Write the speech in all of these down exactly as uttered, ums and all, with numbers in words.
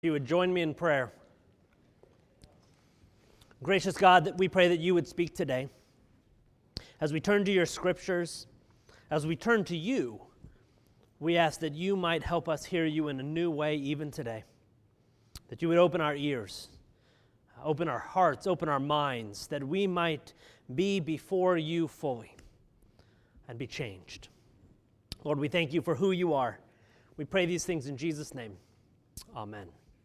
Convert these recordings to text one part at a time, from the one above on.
You would join me in prayer. Gracious God, that we pray that you would speak today. As we turn to your scriptures, as we turn to you, we ask that you might help us hear you in a new way even today. That you would open our ears, open our hearts, open our minds, that we might be before you fully and be changed. Lord, we thank you for who you are. We pray these things in Jesus' name. Amen.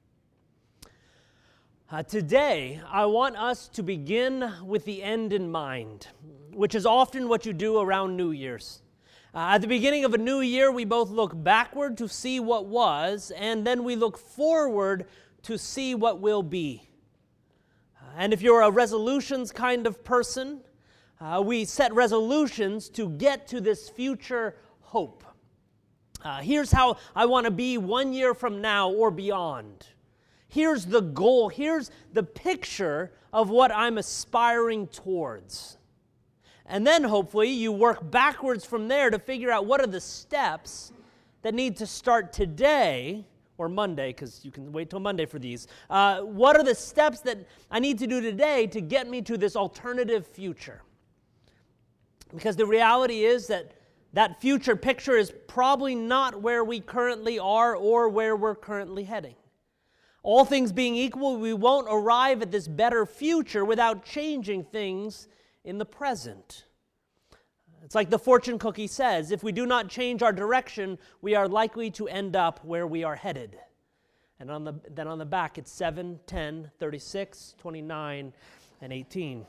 Uh, today, I want us to begin with the end in mind, which is often what you do around New Year's. Uh, at the beginning of a new year, we both look backward to see what was, and then we look forward to see what will be. Uh, and if you're a resolutions kind of person, uh, we set resolutions to get to this future hope. Uh, here's how I want to be one year from now or beyond. Here's the goal. Here's the picture of what I'm aspiring towards. And then hopefully you work backwards from there to figure out what are the steps that need to start today or Monday, because you can wait till Monday for these. Uh, what are the steps that I need to do today to get me to this alternative future? Because the reality is that that future picture is probably not where we currently are or where we're currently heading. All things being equal, we won't arrive at this better future without changing things in the present. It's like the fortune cookie says, if we do not change our direction, we are likely to end up where we are headed. And on the, then on the back, it's seven, ten, thirty-six, twenty-nine, and eighteen.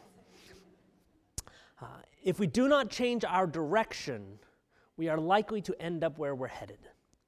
Uh, if we do not change our direction, we are likely to end up where we're headed.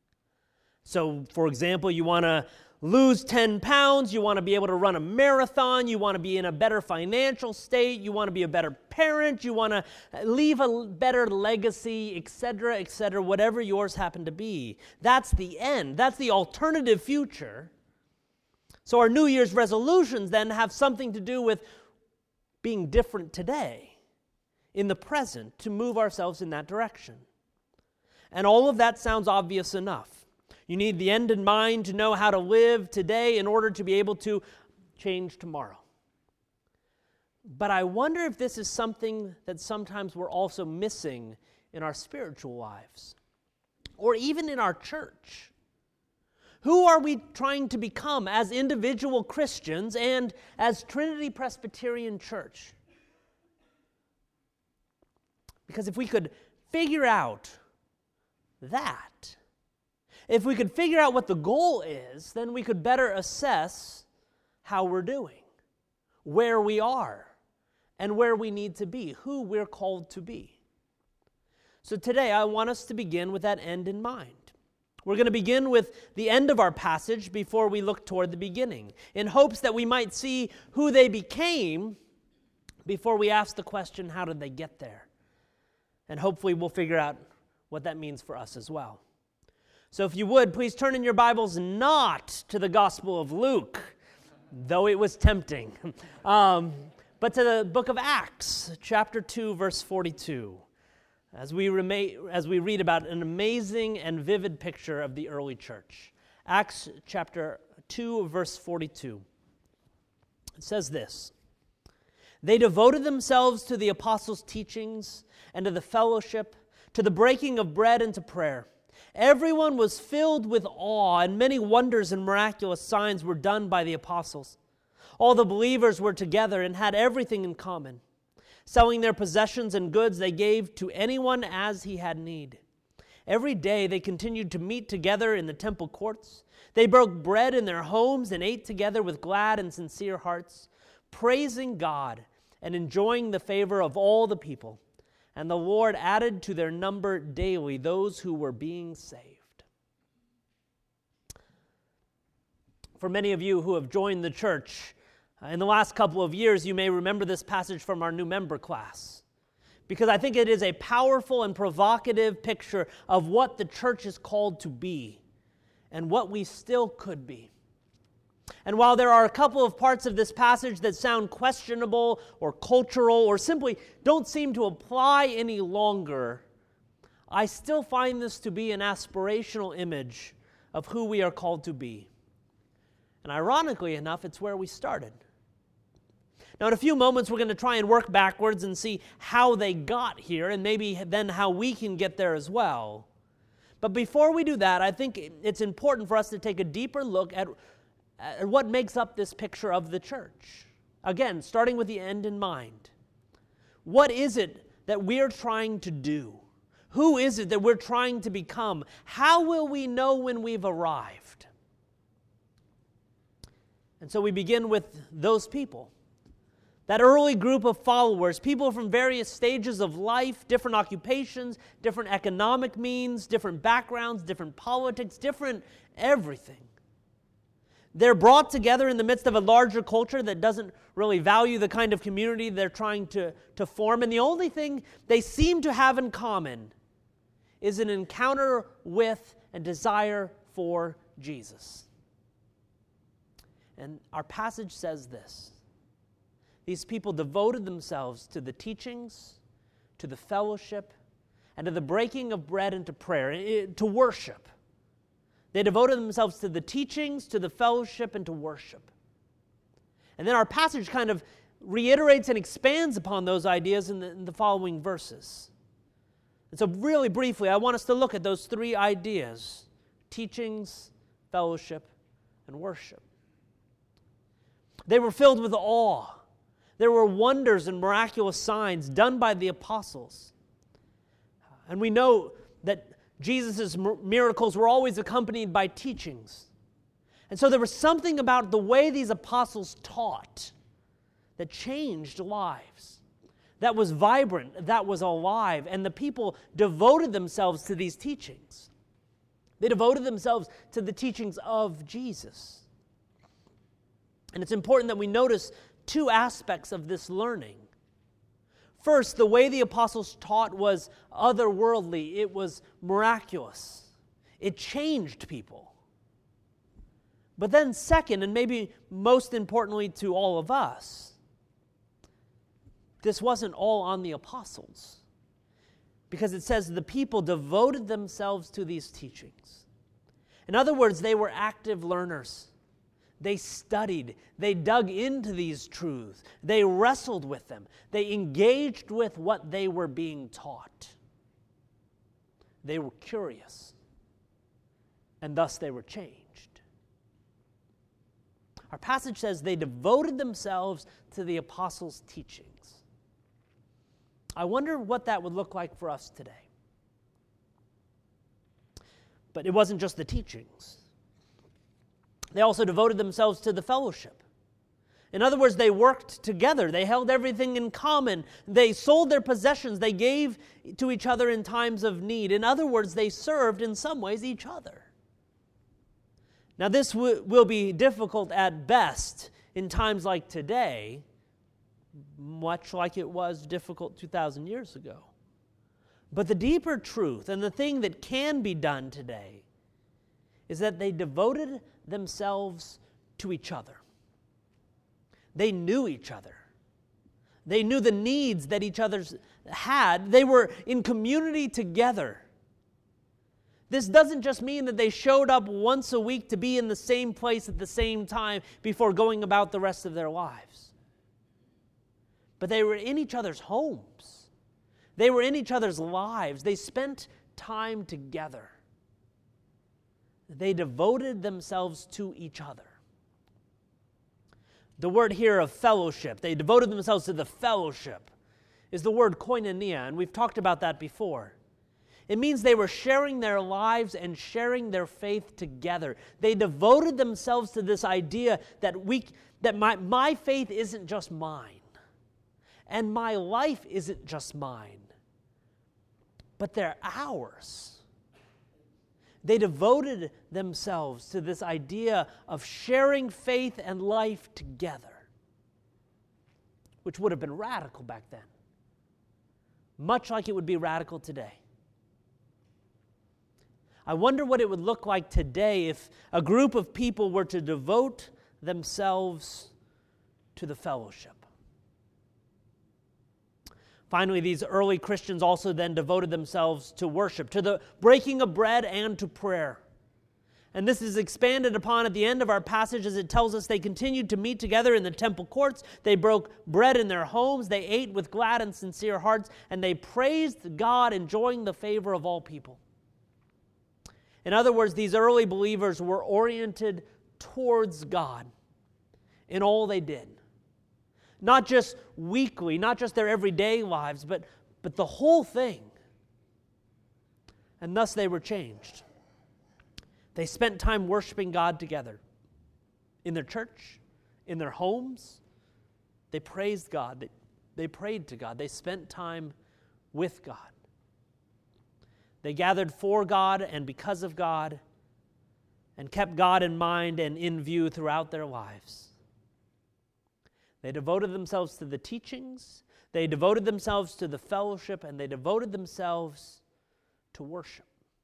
So, for example, you want to lose ten pounds, you want to be able to run a marathon, you want to be in a better financial state, you want to be a better parent, you want to leave a better legacy, et cetera, et cetera, whatever yours happen to be. That's the end. That's the alternative future. So our New Year's resolutions then have something to do with being different today, in the present, to move ourselves in that direction. And all of that sounds obvious enough. You need the end in mind to know how to live today in order to be able to change tomorrow. But I wonder if this is something that sometimes we're also missing in our spiritual lives, or even in our church. Who are we trying to become as individual Christians and as Trinity Presbyterian Church? Because if we could figure out that, if we could figure out what the goal is, then we could better assess how we're doing, where we are, and where we need to be, who we're called to be. So today I want us to begin with that end in mind. We're going to begin with the end of our passage before we look toward the beginning, in hopes that we might see who they became before we ask the question, how did they get there? And hopefully we'll figure out what that means for us as well. So if you would, please turn in your Bibles not to the Gospel of Luke, though it was tempting, um, but to the book of Acts, chapter two, verse forty-two, as we, remain, as we read about an amazing and vivid picture of the early church. Acts chapter two, verse forty-two. It says this: "They devoted themselves to the apostles' teachings and to the fellowship, to the breaking of bread and to prayer. Everyone was filled with awe, and many wonders and miraculous signs were done by the apostles. All the believers were together and had everything in common. Selling their possessions and goods, they gave to anyone as he had need. Every day they continued to meet together in the temple courts. They broke bread in their homes and ate together with glad and sincere hearts, praising God and enjoying the favor of all the people. And the Lord added to their number daily those who were being saved." For many of you who have joined the church uh, in the last couple of years, you may remember this passage from our new member class, because I think it is a powerful and provocative picture of what the church is called to be and what we still could be. And while there are a couple of parts of this passage that sound questionable or cultural or simply don't seem to apply any longer, I still find this to be an aspirational image of who we are called to be. And ironically enough, it's where we started. Now, in a few moments, we're going to try and work backwards and see how they got here, and maybe then how we can get there as well. But before we do that, I think it's important for us to take a deeper look at, at what makes up this picture of the church. Again, starting with the end in mind. What is it that we're trying to do? Who is it that we're trying to become? How will we know when we've arrived? And so we begin with those people. That early group of followers, people from various stages of life, different occupations, different economic means, different backgrounds, different politics, different everything. They're brought together in the midst of a larger culture that doesn't really value the kind of community they're trying to, to form. And the only thing they seem to have in common is an encounter with and desire for Jesus. And our passage says this. These people devoted themselves to the teachings, to the fellowship, and to the breaking of bread and to prayer, to worship. They devoted themselves to the teachings, to the fellowship, and to worship. And then our passage kind of reiterates and expands upon those ideas in the, in the following verses. And so really briefly, I want us to look at those three ideas: teachings, fellowship, and worship. They were filled with awe. There were wonders and miraculous signs done by the apostles. And we know that Jesus' miracles were always accompanied by teachings. And so there was something about the way these apostles taught that changed lives, that was vibrant, that was alive, and the people devoted themselves to these teachings. They devoted themselves to the teachings of Jesus. And it's important that we notice two aspects of this learning. First, the way the apostles taught was otherworldly. It was miraculous. It changed people. But then second, and maybe most importantly to all of us, this wasn't all on the apostles. Because it says the people devoted themselves to these teachings. In other words, they were active learners. They studied, they dug into these truths, they wrestled with them, they engaged with what they were being taught. They were curious, and thus they were changed. Our passage says they devoted themselves to the apostles' teachings. I wonder what that would look like for us today. But it wasn't just the teachings. They also devoted themselves to the fellowship. In other words, they worked together. They held everything in common. They sold their possessions. They gave to each other in times of need. In other words, they served in some ways each other. Now, this w- will be difficult at best in times like today, much like it was difficult two thousand years ago. But the deeper truth and the thing that can be done today is that they devoted themselves to each other. They knew each other. They knew the needs that each other had. They were in community together. This doesn't just mean that they showed up once a week to be in the same place at the same time before going about the rest of their lives. But they were in each other's homes. They were in each other's lives. They spent time together. They devoted themselves to each other. The word here of fellowship, they devoted themselves to the fellowship, is the word koinonia, and we've talked about that before. It means they were sharing their lives and sharing their faith together. They devoted themselves to this idea that we that my, my faith isn't just mine, and my life isn't just mine, but they're ours. They devoted themselves to this idea of sharing faith and life together, which would have been radical back then, much like it would be radical today. I wonder what it would look like today if a group of people were to devote themselves to the fellowship. Finally, these early Christians also then devoted themselves to worship, to the breaking of bread and to prayer. And this is expanded upon at the end of our passage as it tells us they continued to meet together in the temple courts. They broke bread in their homes. They ate with glad and sincere hearts. And they praised God, enjoying the favor of all people. In other words, these early believers were oriented towards God in all they did. Not just weekly, not just their everyday lives, but, but the whole thing. And thus they were changed. They spent time worshiping God together. In their church, in their homes. They praised God. They, they prayed to God. They spent time with God. They gathered for God and because of God, and kept God in mind and in view throughout their lives. They devoted themselves to the teachings, they devoted themselves to the fellowship, and they devoted themselves to worship.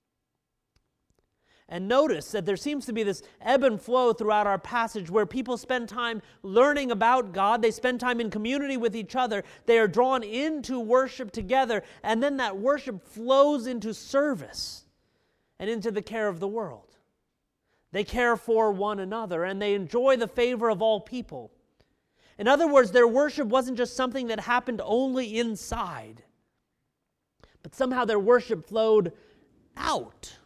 And notice that there seems to be this ebb and flow throughout our passage where people spend time learning about God, they spend time in community with each other, they are drawn into worship together, and then that worship flows into service and into the care of the world. They care for one another, and they enjoy the favor of all people. In other words, their worship wasn't just something that happened only inside, but somehow their worship flowed out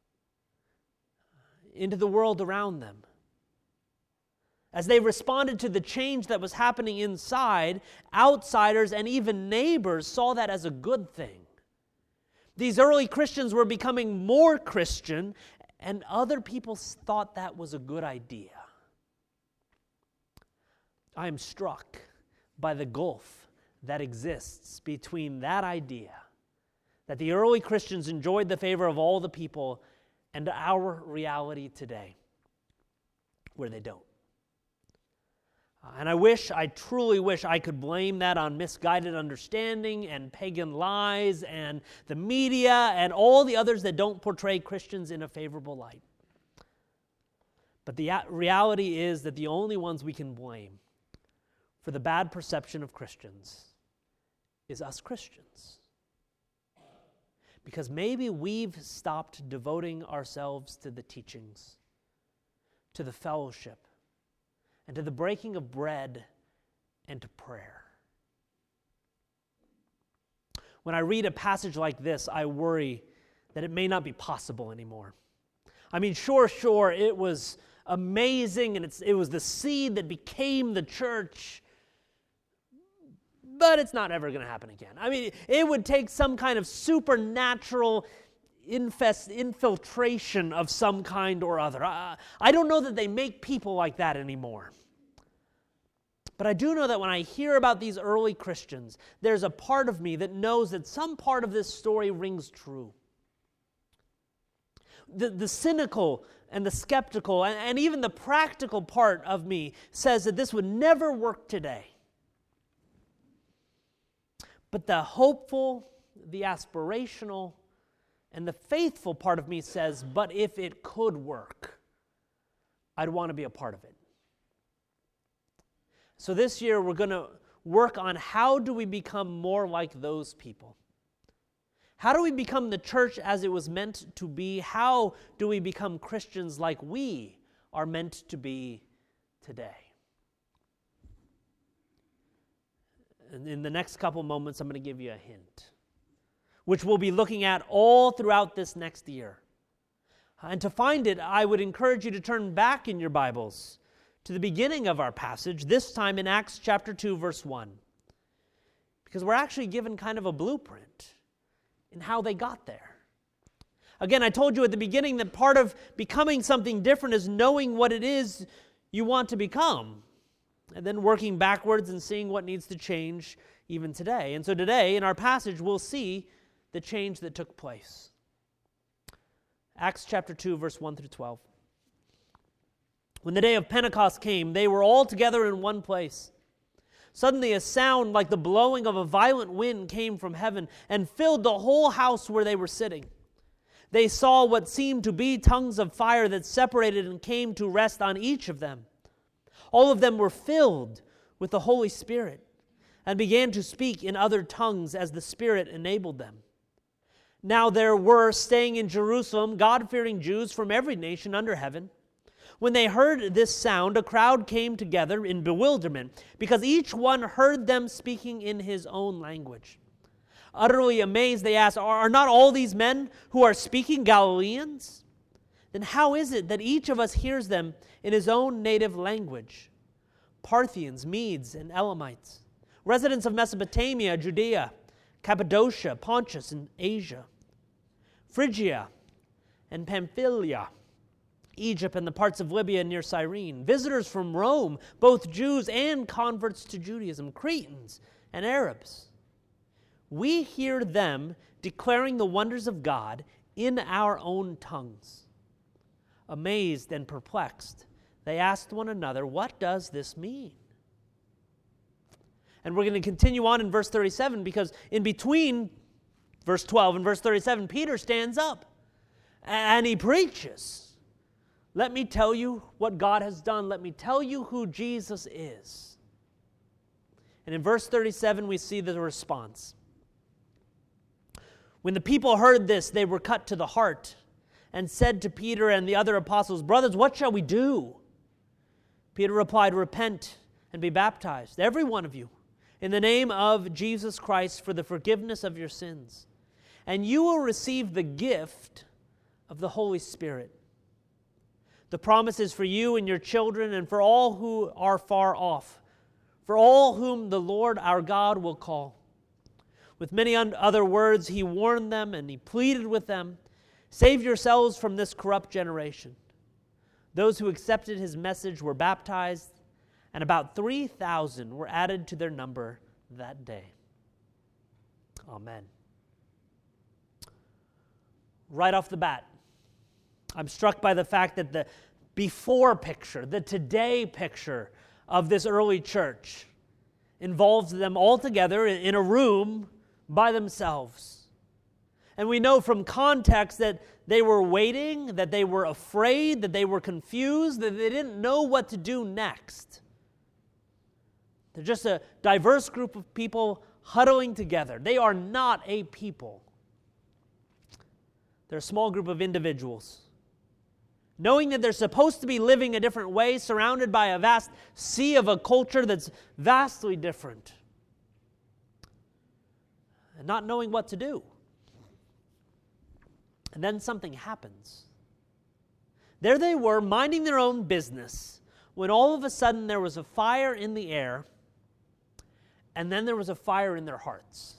into the world around them. As they responded to the change that was happening inside, outsiders and even neighbors saw that as a good thing. These early Christians were becoming more Christian, and other people thought that was a good idea. I am struck by the gulf that exists between that idea, that the early Christians enjoyed the favor of all the people, and our reality today, where they don't. Uh, and I wish, I truly wish I could blame that on misguided understanding and pagan lies and the media and all the others that don't portray Christians in a favorable light. But the reality is that the only ones we can blame for the bad perception of Christians is us Christians. Because maybe we've stopped devoting ourselves to the teachings, to the fellowship, and to the breaking of bread and to prayer. When I read a passage like this, I worry that it may not be possible anymore. I mean, sure, sure, it was amazing, and it's, it was the seed that became the church, but it's not ever going to happen again. I mean, it would take some kind of supernatural infest, infiltration of some kind or other. I, I don't know that they make people like that anymore. But I do know that when I hear about these early Christians, there's a part of me that knows that some part of this story rings true. The, the cynical and the skeptical and, and even the practical part of me says that this would never work today. But the hopeful, the aspirational, and the faithful part of me says, but if it could work, I'd want to be a part of it. So this year we're going to work on how do we become more like those people. How do we become the church as it was meant to be? How do we become Christians like we are meant to be today? And in the next couple moments, I'm going to give you a hint, which we'll be looking at all throughout this next year. And to find it, I would encourage you to turn back in your Bibles to the beginning of our passage, this time in Acts chapter two, verse one. Because we're actually given kind of a blueprint in how they got there. Again, I told you at the beginning that part of becoming something different is knowing what it is you want to become, and then working backwards and seeing what needs to change even today. And so today, in our passage, we'll see the change that took place. Acts chapter two, verse one through twelve. When the day of Pentecost came, they were all together in one place. Suddenly a sound like the blowing of a violent wind came from heaven and filled the whole house where they were sitting. They saw what seemed to be tongues of fire that separated and came to rest on each of them. All of them were filled with the Holy Spirit and began to speak in other tongues as the Spirit enabled them. Now there were staying in Jerusalem God-fearing Jews from every nation under heaven. When they heard this sound, a crowd came together in bewilderment, because each one heard them speaking in his own language. Utterly amazed, they asked, Are not all these men who are speaking Galileans? Then how is it that each of us hears them in his own native language? Parthians, Medes, and Elamites, residents of Mesopotamia, Judea, Cappadocia, Pontus, and Asia, Phrygia, and Pamphylia, Egypt, and the parts of Libya near Cyrene, visitors from Rome, both Jews and converts to Judaism, Cretans and Arabs. We hear them declaring the wonders of God in our own tongues. Amazed and perplexed, they asked one another, What does this mean? And we're going to continue on in verse thirty-seven, because in between verse twelve and verse thirty-seven, Peter stands up and he preaches. Let me tell you what God has done. Let me tell you who Jesus is. And in verse thirty-seven, we see the response. When the people heard this, they were cut to the heart and said to Peter and the other apostles, Brothers, what shall we do? Peter replied, Repent and be baptized, every one of you, in the name of Jesus Christ for the forgiveness of your sins, and you will receive the gift of the Holy Spirit. The promise is for you and your children and for all who are far off, for all whom the Lord our God will call. With many other words, he warned them and he pleaded with them, Save yourselves from this corrupt generation. Those who accepted his message were baptized, and about three thousand were added to their number that day. Amen. Right off the bat, I'm struck by the fact that the before picture, the today picture of this early church involves them all together in a room by themselves. And we know from context that they were waiting, that they were afraid, that they were confused, that they didn't know what to do next. They're just a diverse group of people huddling together. They are not a people. They're a small group of individuals, knowing that they're supposed to be living a different way, surrounded by a vast sea of a culture that's vastly different, and not knowing what to do. And then something happens. There they were, minding their own business, when all of a sudden there was a fire in the air, and then there was a fire in their hearts.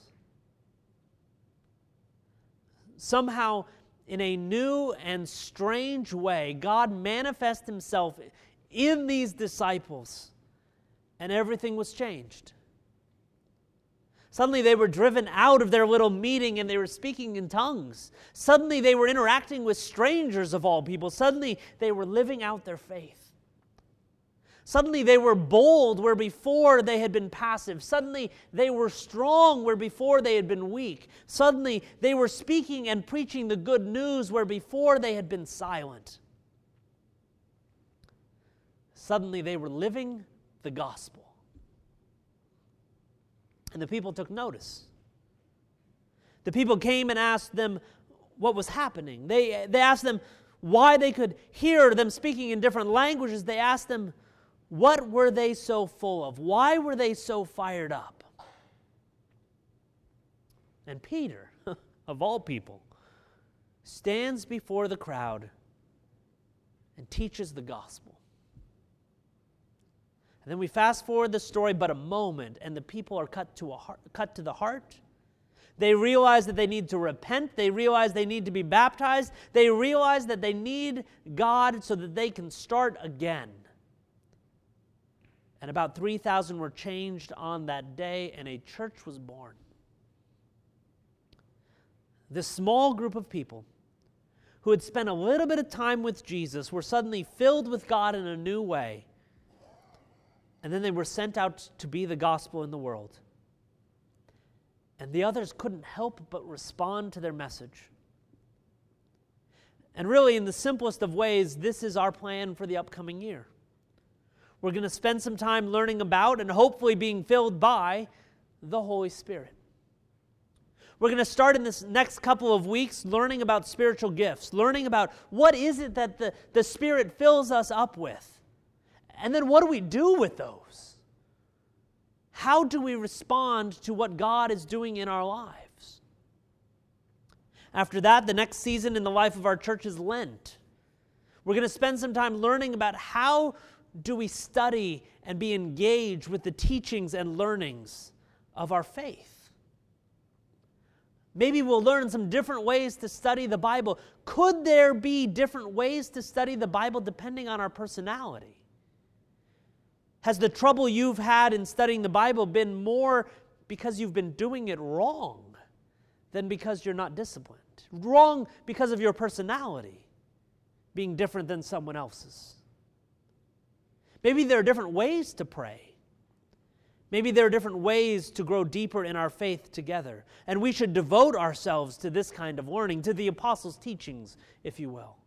Somehow, in a new and strange way, God manifested himself in these disciples, and everything was changed. Suddenly they were driven out of their little meeting and they were speaking in tongues. Suddenly they were interacting with strangers of all people. Suddenly they were living out their faith. Suddenly they were bold where before they had been passive. Suddenly they were strong where before they had been weak. Suddenly they were speaking and preaching the good news where before they had been silent. Suddenly they were living the gospel. And the people took notice. The people came and asked them what was happening. They, they asked them why they could hear them speaking in different languages. They asked them, what were they so full of? Why were they so fired up? And Peter, of all people, stands before the crowd and teaches the gospel. And then we fast forward the story but a moment, and the people are cut to a heart, cut to the heart. They realize that they need to repent. They realize they need to be baptized. They realize that they need God so that they can start again. And about three thousand were changed on that day, and a church was born. This small group of people who had spent a little bit of time with Jesus were suddenly filled with God in a new way. And then they were sent out to be the gospel in the world. And the others couldn't help but respond to their message. And really, in the simplest of ways, this is our plan for the upcoming year. We're going to spend some time learning about and hopefully being filled by the Holy Spirit. We're going to start in this next couple of weeks learning about spiritual gifts, learning about what is it that the, the Spirit fills us up with. And then what do we do with those? How do we respond to what God is doing in our lives? After that, the next season in the life of our church is Lent. We're going to spend some time learning about how do we study and be engaged with the teachings and learnings of our faith. Maybe we'll learn some different ways to study the Bible. Could there be different ways to study the Bible depending on our personality? Has the trouble you've had in studying the Bible been more because you've been doing it wrong than because you're not disciplined? Wrong because of your personality being different than someone else's. Maybe there are different ways to pray. Maybe there are different ways to grow deeper in our faith together. And we should devote ourselves to this kind of learning, to the apostles' teachings, if you will.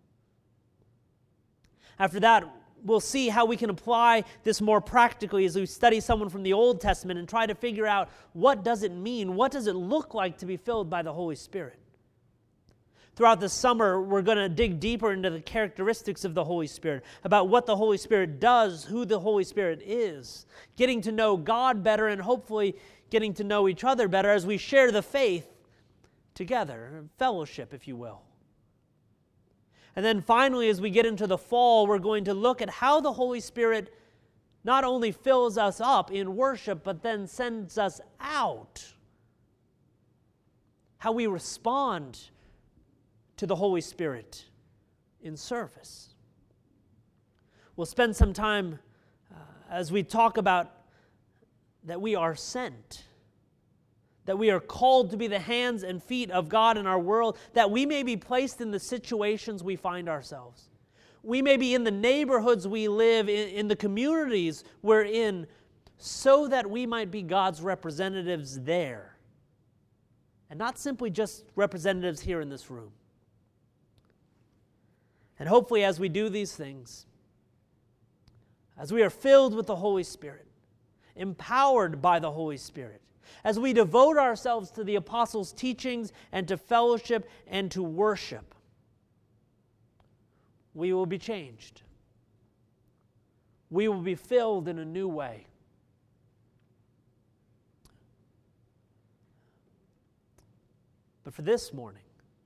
After that, we'll see how we can apply this more practically as we study someone from the Old Testament and try to figure out what does it mean, what does it look like to be filled by the Holy Spirit. Throughout the summer, we're going to dig deeper into the characteristics of the Holy Spirit, about what the Holy Spirit does, who the Holy Spirit is, getting to know God better and hopefully getting to know each other better as we share the faith together, fellowship, if you will. And then finally, as we get into the fall, we're going to look at how the Holy Spirit not only fills us up in worship, but then sends us out. How we respond to the Holy Spirit in service. We'll spend some time uh, as we talk about that we are sent, that we are called to be the hands and feet of God in our world, that we may be placed in the situations we find ourselves. We may be in the neighborhoods we live, in, in the communities we're in, so that we might be God's representatives there, and not simply just representatives here in this room. And hopefully as we do these things, as we are filled with the Holy Spirit, empowered by the Holy Spirit, as we devote ourselves to the apostles' teachings and to fellowship and to worship, we will be changed. We will be filled in a new way. But for this morning,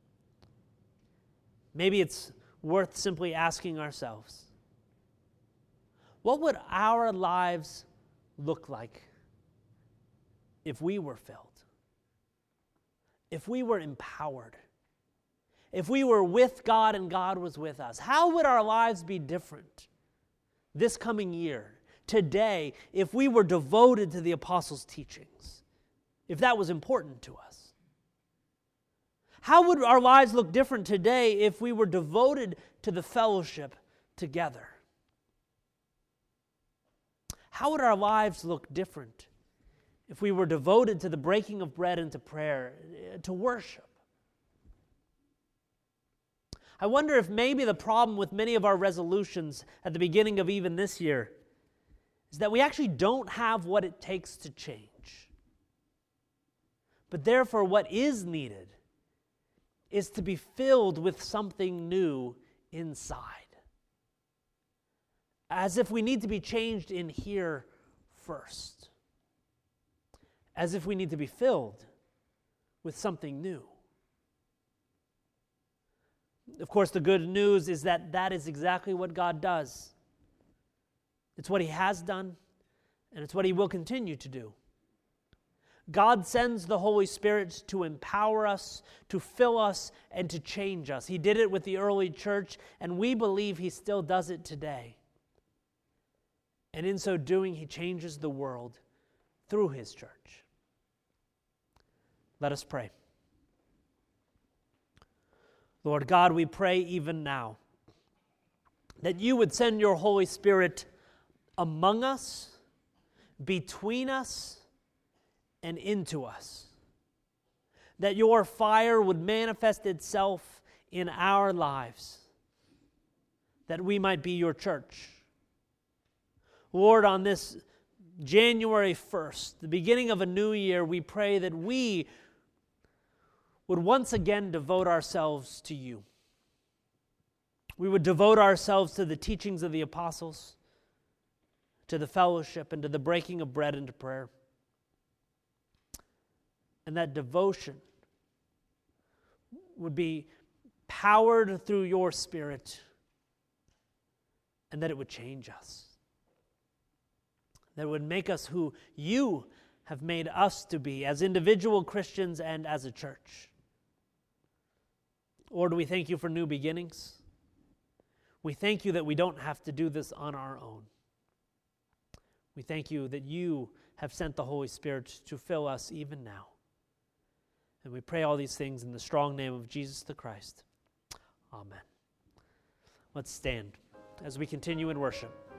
maybe it's worth simply asking ourselves, what would our lives look like if we were filled? If we were empowered? If we were with God and God was with us? How would our lives be different this coming year, today, if we were devoted to the apostles' teachings? If that was important to us? How would our lives look different today if we were devoted to the fellowship together? How would our lives look different if we were devoted to the breaking of bread and to prayer, to worship? I wonder if maybe the problem with many of our resolutions at the beginning of even this year is that we actually don't have what it takes to change. But therefore, what is needed is to be filled with something new inside. As if we need to be changed in here first. As if we need to be filled with something new. Of course, the good news is that that is exactly what God does. It's what He has done, and it's what He will continue to do. God sends the Holy Spirit to empower us, to fill us, and to change us. He did it with the early church, and we believe He still does it today. And in so doing, He changes the world through His church. Let us pray. Lord God, we pray even now that You would send Your Holy Spirit among us, between us, and into us. That Your fire would manifest itself in our lives, that we might be Your church. Lord, on this January first, the beginning of a new year, we pray that we would once again devote ourselves to you. We would devote ourselves to the teachings of the apostles, to the fellowship, and to the breaking of bread and to prayer. And that devotion would be powered through your Spirit, and that it would change us. That it would make us who you have made us to be as individual Christians and as a church. Lord, we thank you for new beginnings. We thank you that we don't have to do this on our own. We thank you that you have sent the Holy Spirit to fill us even now. And we pray all these things in the strong name of Jesus the Christ. Amen. Let's stand as we continue in worship.